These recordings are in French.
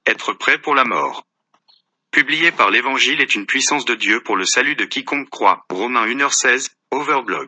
Être prêt pour la mort. Publié par l'Évangile est une puissance de Dieu pour le salut de quiconque croit. Romains 1h16, Overblog.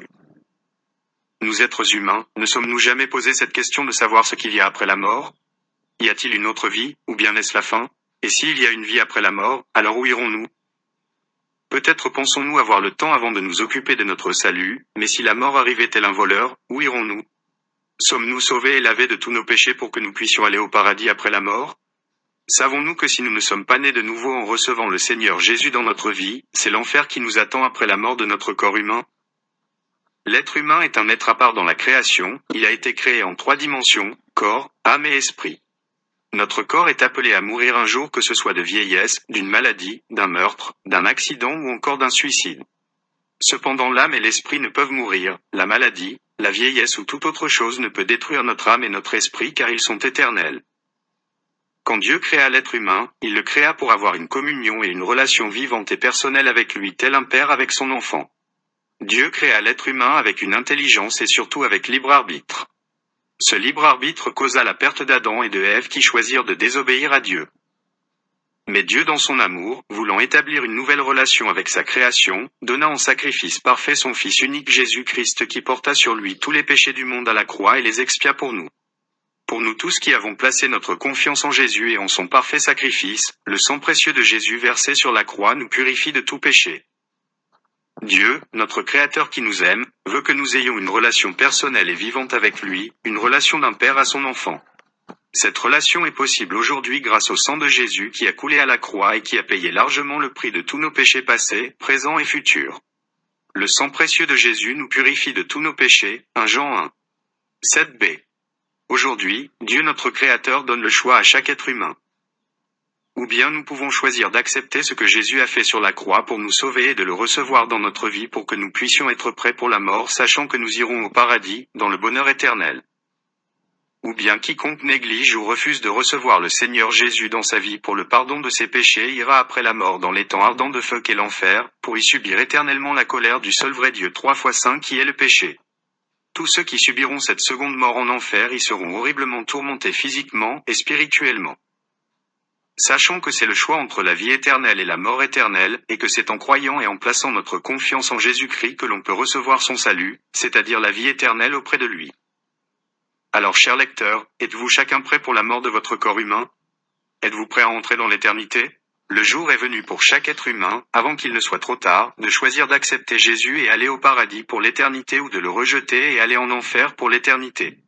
Nous êtres humains, ne sommes-nous jamais posé cette question de savoir ce qu'il y a après la mort? Y a-t-il une autre vie, ou bien est-ce la fin? Et s'il y a une vie après la mort, alors où irons-nous? Peut-être pensons-nous avoir le temps avant de nous occuper de notre salut, mais si la mort arrivait tel un voleur, où irons-nous? Sommes-nous sauvés et lavés de tous nos péchés pour que nous puissions aller au paradis après la mort? Savons-nous que si nous ne sommes pas nés de nouveau en recevant le Seigneur Jésus dans notre vie, c'est l'enfer qui nous attend après la mort de notre corps humain? L'être humain est un être à part dans la création, il a été créé en 3 dimensions, corps, âme et esprit. Notre corps est appelé à mourir un jour, que ce soit de vieillesse, d'une maladie, d'un meurtre, d'un accident ou encore d'un suicide. Cependant l'âme et l'esprit ne peuvent mourir, la maladie, la vieillesse ou toute autre chose ne peut détruire notre âme et notre esprit car ils sont éternels. Quand Dieu créa l'être humain, il le créa pour avoir une communion et une relation vivante et personnelle avec lui, tel un père avec son enfant. Dieu créa l'être humain avec une intelligence et surtout avec libre arbitre. Ce libre arbitre causa la perte d'Adam et de Ève qui choisirent de désobéir à Dieu. Mais Dieu dans son amour, voulant établir une nouvelle relation avec sa création, donna en sacrifice parfait son Fils unique Jésus-Christ qui porta sur lui tous les péchés du monde à la croix et les expia pour nous. Pour nous tous qui avons placé notre confiance en Jésus et en son parfait sacrifice, le sang précieux de Jésus versé sur la croix nous purifie de tout péché. Dieu, notre Créateur qui nous aime, veut que nous ayons une relation personnelle et vivante avec lui, une relation d'un père à son enfant. Cette relation est possible aujourd'hui grâce au sang de Jésus qui a coulé à la croix et qui a payé largement le prix de tous nos péchés passés, présents et futurs. Le sang précieux de Jésus nous purifie de tous nos péchés, 1 Jean 1. 7b. Aujourd'hui, Dieu notre Créateur donne le choix à chaque être humain. Ou bien nous pouvons choisir d'accepter ce que Jésus a fait sur la croix pour nous sauver et de le recevoir dans notre vie pour que nous puissions être prêts pour la mort sachant que nous irons au paradis, dans le bonheur éternel. Ou bien quiconque néglige ou refuse de recevoir le Seigneur Jésus dans sa vie pour le pardon de ses péchés ira après la mort dans l'étang ardent de feu qu'est l'enfer, pour y subir éternellement la colère du seul vrai Dieu 3 fois saint qui est le péché. Tous ceux qui subiront cette seconde mort en enfer y seront horriblement tourmentés physiquement et spirituellement. Sachons que c'est le choix entre la vie éternelle et la mort éternelle, et que c'est en croyant et en plaçant notre confiance en Jésus-Christ que l'on peut recevoir son salut, c'est-à-dire la vie éternelle auprès de lui. Alors chers lecteurs, êtes-vous chacun prêt pour la mort de votre corps humain? Êtes-vous prêt à entrer dans l'éternité? Le jour est venu pour chaque être humain, avant qu'il ne soit trop tard, de choisir d'accepter Jésus et aller au paradis pour l'éternité ou de le rejeter et aller en enfer pour l'éternité.